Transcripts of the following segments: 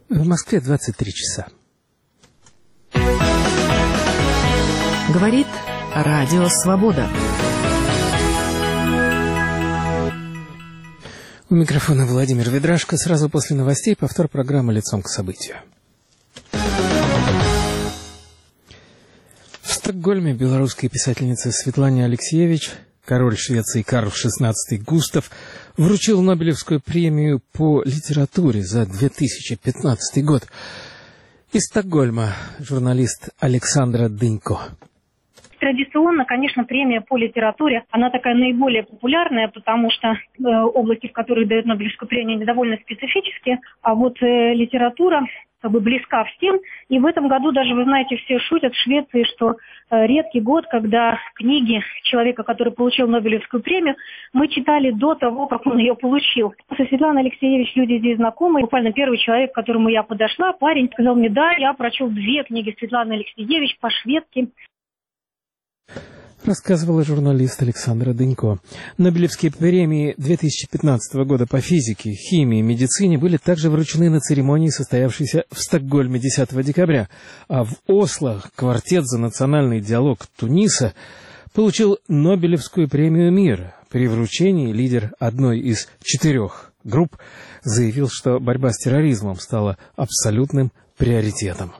В Москве 23 часа. Говорит Радио Свобода. У микрофона Владимир Ведрашко. Сразу после новостей повтор программы «Лицом к событию». В Стокгольме белорусская писательница Светлане Алексиевич, король Швеции Карл XVI Густав, вручил Нобелевскую премию по литературе за 2015 год. Из Стокгольма журналист Александра Дынько. Традиционно, конечно, премия по литературе, она такая наиболее популярная, потому что области, в которые дают Нобелевскую премию, довольно специфические, а вот литература как бы близка всем. И в этом году даже, вы знаете, все шутят в Швеции, что редкий год, когда книги человека, который получил Нобелевскую премию, мы читали до того, как он ее получил. Со Светланой Алексиевич люди здесь знакомы. Буквально первый человек, к которому я подошла, парень, сказал мне: да, я прочел 2 книги Светланы Алексиевич по-шведски. Рассказывала журналист Александра Дынько. Нобелевские премии 2015 года по физике, химии и медицине были также вручены на церемонии, состоявшейся в Стокгольме 10 декабря. А в Осло квартет за национальный диалог Туниса получил Нобелевскую премию мира. При вручении лидер одной из 4 групп заявил, что борьба с терроризмом стала абсолютным приоритетом.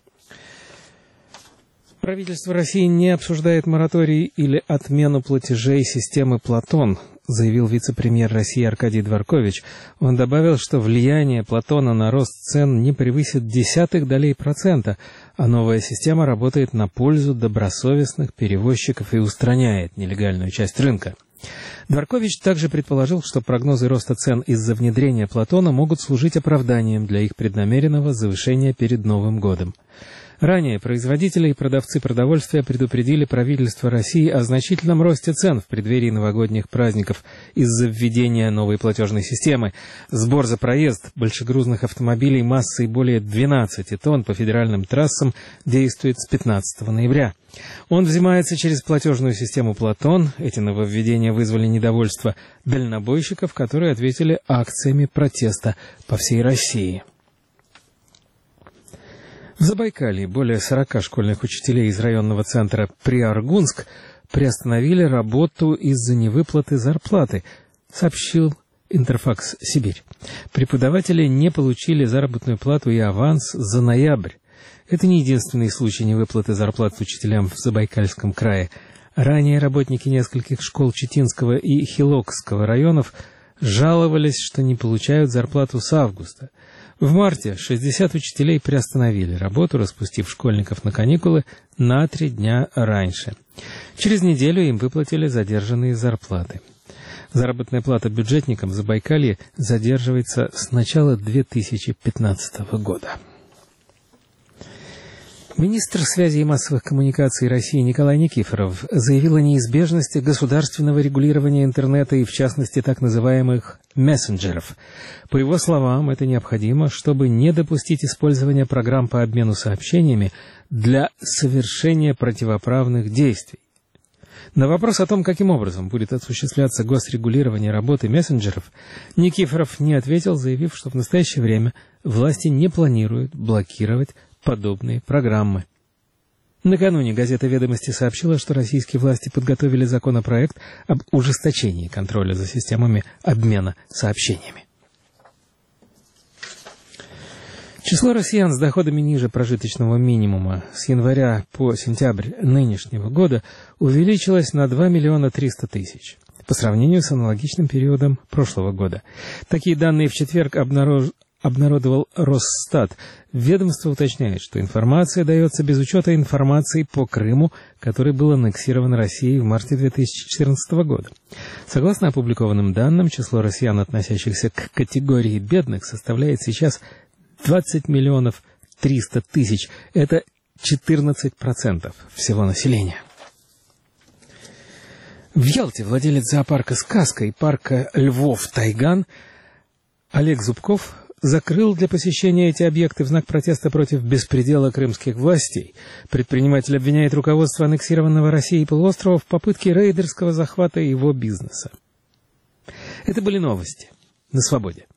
Правительство России не обсуждает мораторий или отмену платежей системы «Платон», заявил вице-премьер России Аркадий Дворкович. Он добавил, что влияние Платона на рост цен не превысит 0,1%, а новая система работает на пользу добросовестных перевозчиков и устраняет нелегальную часть рынка. Дворкович также предположил, что прогнозы роста цен из-за внедрения Платона могут служить оправданием для их преднамеренного завышения перед Новым годом. Ранее производители и продавцы продовольствия предупредили правительство России о значительном росте цен в преддверии новогодних праздников из-за введения новой платежной системы. Сбор за проезд большегрузных автомобилей массой более 12 тонн по федеральным трассам действует с 15 ноября. Он взимается через платежную систему «Платон». Эти нововведения вызвали недовольство дальнобойщиков, которые ответили акциями протеста по всей России. В Забайкалье более 40 школьных учителей из районного центра Приаргунск приостановили работу из-за невыплаты зарплаты, сообщил Интерфакс Сибирь. Преподаватели не получили заработную плату и аванс за ноябрь. Это не единственный случай невыплаты зарплат учителям в Забайкальском крае. Ранее работники нескольких школ Читинского и Хилокского районов жаловались, что не получают зарплату с августа. В марте 60 учителей приостановили работу, распустив школьников на каникулы на 3 дня раньше. Через неделю им выплатили задержанные зарплаты. Заработная плата бюджетникам в Забайкалье задерживается с начала 2015 года. Министр связи и массовых коммуникаций России Николай Никифоров заявил о неизбежности государственного регулирования интернета и, в частности, так называемых мессенджеров. По его словам, это необходимо, чтобы не допустить использования программ по обмену сообщениями для совершения противоправных действий. На вопрос о том, каким образом будет осуществляться госрегулирование работы мессенджеров, Никифоров не ответил, заявив, что в настоящее время власти не планируют блокировать подобные программы. Накануне газета «Ведомости» сообщила, что российские власти подготовили законопроект об ужесточении контроля за системами обмена сообщениями. Число россиян с доходами ниже прожиточного минимума с января по сентябрь нынешнего года увеличилось на 2 300 000 по сравнению с аналогичным периодом прошлого года. Такие данные в четверг обнародовал Росстат. Ведомство уточняет, что информация дается без учета информации по Крыму, который был аннексирован Россией в марте 2014 года. Согласно опубликованным данным, число россиян, относящихся к категории бедных, составляет сейчас 20 300 000. Это 14% всего населения. В Ялте владелец зоопарка «Сказка» и парка «Львов-Тайган» Олег Зубков закрыл для посещения эти объекты в знак протеста против беспредела крымских властей. Предприниматель обвиняет руководство аннексированного Россией полуострова в попытке рейдерского захвата его бизнеса. Это были новости на «Свободе».